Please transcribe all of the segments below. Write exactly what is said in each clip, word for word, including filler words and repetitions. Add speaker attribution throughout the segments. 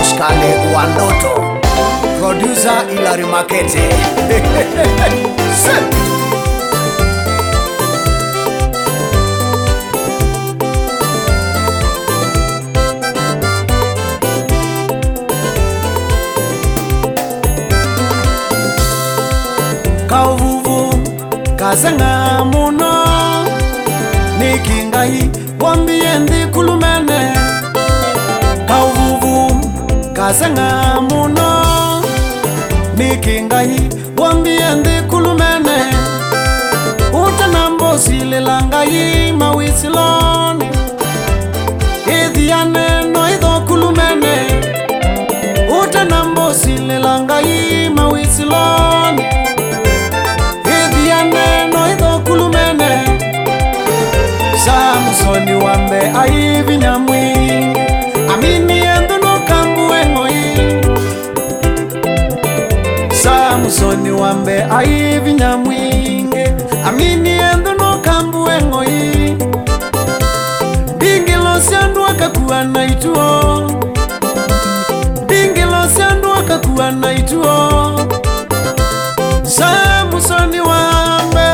Speaker 1: Kale Wandoto, producer Ilari Makete. Kauvuvu kazenga muno nikingai wambie ndi kulumene. Kauvuvu kazenga muno nikingai wambie ndi kulumene. Utanambo silelangai mawisiloni idhiane no idho kulumene. Utanambo silelangai mawisiloni no idho kulumene. Samsoni wambe aivi nyamwingi amini endo no kambu engoi. Samsoni wambe aivi nyamwingi amini endo no kambu engoi. Bingilo siandu akakuwa na ituo. Bingilo siandu akakuwa na ituo. Samsoni wambe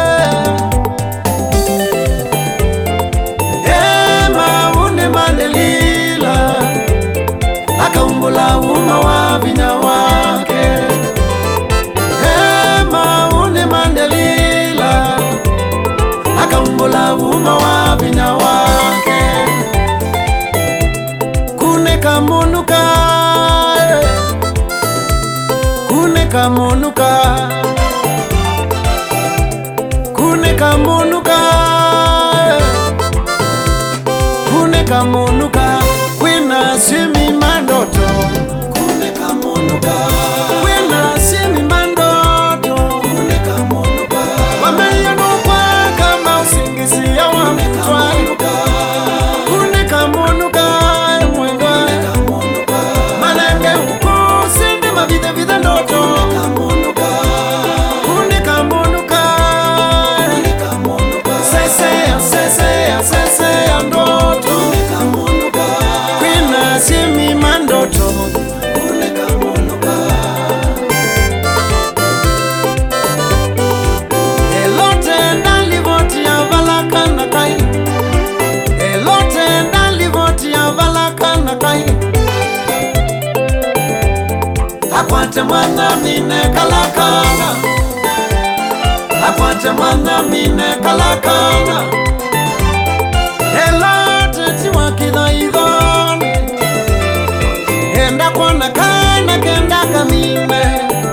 Speaker 1: ema une mandelila akaumbula uma wa vinya wake. Ema une mandelila akaumbula uma wa vinya wake. Kune kamunuka kune kamunuka Kune kamunuka Kune kamunuka Kwina simi mandoto. Kune kamunuka Kwina simi mandoto. Kune kamunuka Wameyanukwa kama usingizi ya wa mtwai. Kune kamunuka Mwendwa Malenge huko sindi mavide vide ndoto. Kamunuka Kune kamunuka Sesea, sesea, sesea ndoto. Kwina simi mandoto. Elote ndalivoti ya valaka na kai. Elote ndalivoti ya valaka na kai. Akwate mwana mine kalakana. Akwate mwana mine kalakana. Elote tiwa kida idhoni. Enda kwana kana kenda kamine.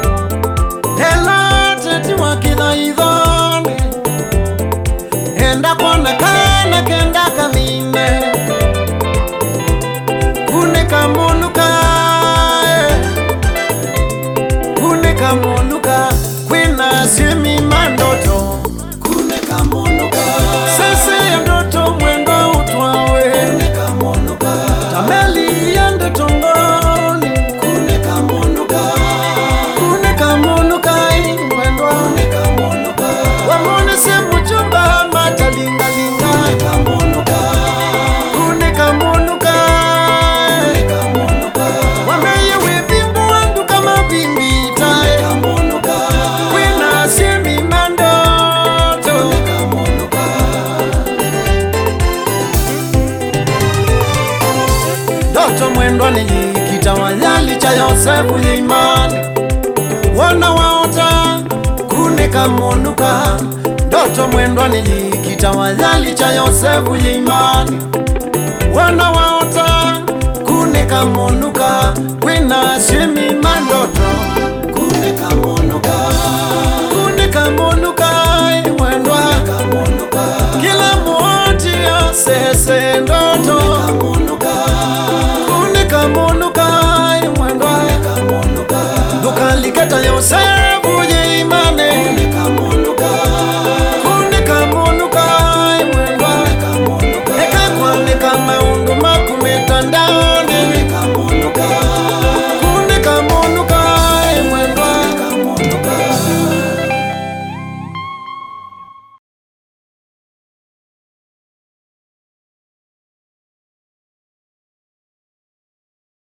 Speaker 1: Elote tiwa kida idhoni. Enda kwana kana kenda kamine. Kune kamunuka Kune kamunuka Kwina simi mandoto. Kune kamunuka Sese ya ndoto mwendo utwawe. Kune kamunuka Tameli ya ndoto ngoni. Kune kamunuka Kune kamunuka mwendo. Kune kamunuka Wamone semu chumba matalinga linga. Kune kamunuka Kune kamunuka Kune kamunuka Wameye webimbu wandu kama bimbi. Kwina simi mandoto. Ndoto mwendwa ni kitawanyali cha Yosefu Imani. Wana waota kune kamunuka. Ndoto mwendwa ni kitawanyali cha Yosefu Imani. Wana waota kune kamunuka. Kwina simi mandoto. Kune kamunuka Kune kamunuka Mwendwa Kila mwoti ya sese ndo.